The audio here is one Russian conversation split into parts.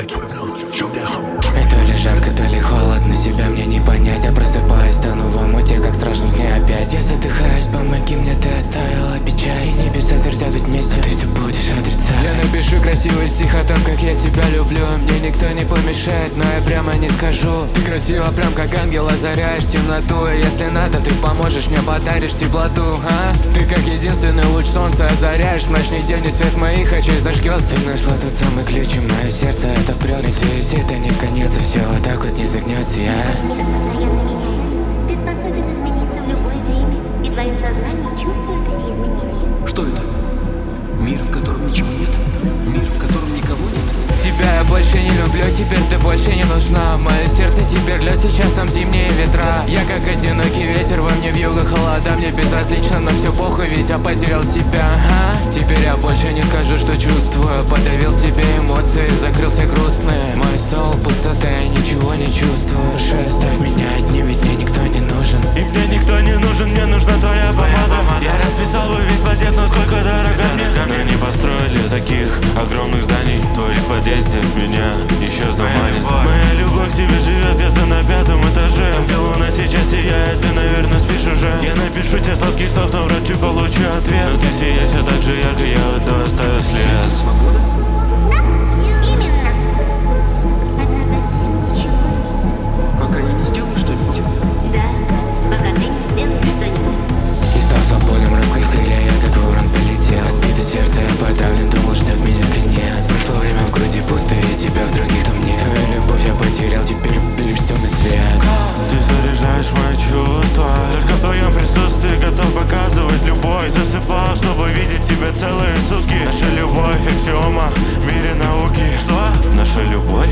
то ли жарко, то ли холодно, себя мне не понять. Я просыпаюсь, тону в омуте, как в страшном сне опять. Я задыхаюсь, помоги мне, ты оставила печаль. И небеса звертят вместе, ты все будешь отрицать. Я напишу красивый стих о том, как я тебя люблю. Мне никто не помешает, но я прямо не скажу. Ты красива, прям как ангел, озаряешь темноту. И если надо, ты поможешь мне, подаришь теплоту, а? Ты как единственный луч солнца, озаряешь мрачный день, и свет моих очей зажгется. Ты нашла тот самый ключ, и мое сердце это прет. Надеюсь, это не конец, и все вот так вот не загнется. Мир постоянно меняется. Ты способен измениться в любое время, и твое сознание чувствует эти изменения. Что это? Мир, в котором ничего нет? Мир, в котором никого нет? Тебя я больше не люблю, теперь ты больше не нужна. Мое сердце теперь лед, сейчас там зимние ветра. Я как одинокий ветер, во мне вьюга холода. Мне безразлично, но все похуй, ведь я потерял себя, ага. Теперь я больше не скажу, что чувствую. Подавил себе эмоции, закрылся грустный. Мой соул пустота, я ничего не чувствую. Прошу, оставь меня одним, ведь мне никто не нужен. И мне никто не нужен, мне нужна твоя помада. Я расписал бы весь подъезд, насколько дорого мне. Но не построили таких огромных зданий. Твои в подъезде меня еще заманит. Моя любовь к тебе живет где-то на 5-м этаже. Там, где луна сейчас сияет, ты, наверное, спишь уже. Я напишу тебе сладких слов, но вряд ли получу ответ. Но ты сияешь все так же ярко, я вот оставлю след. Свобода? Да, именно. Однако здесь ничего нет. Пока я не сделаю что-нибудь. Да, пока ты не сделаешь что-нибудь. И стал свободным, раскрыв крылья, я как ворон полетел. Разбито сердце, я подавлен, думал, ждет меня конец. Прошло время, в груди пусто, и тебя в других там нет. Твою любовь я потерял, теперь лишь темный свет. Ты заряжаешь мои чувства. Только в твоем присутствии готов показывать любовь. Засыпал, чтобы видеть тебя целые сутки. Наша любовь аксиома в мире науки. Что? Наша любовь?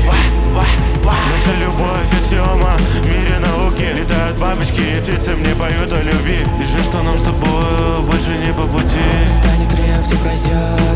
Наша любовь аксиома в мире науки. Летают бабочки и птицы мне поют о любви. И же, что нам с тобой больше не по пути. Станет время, все пройдет.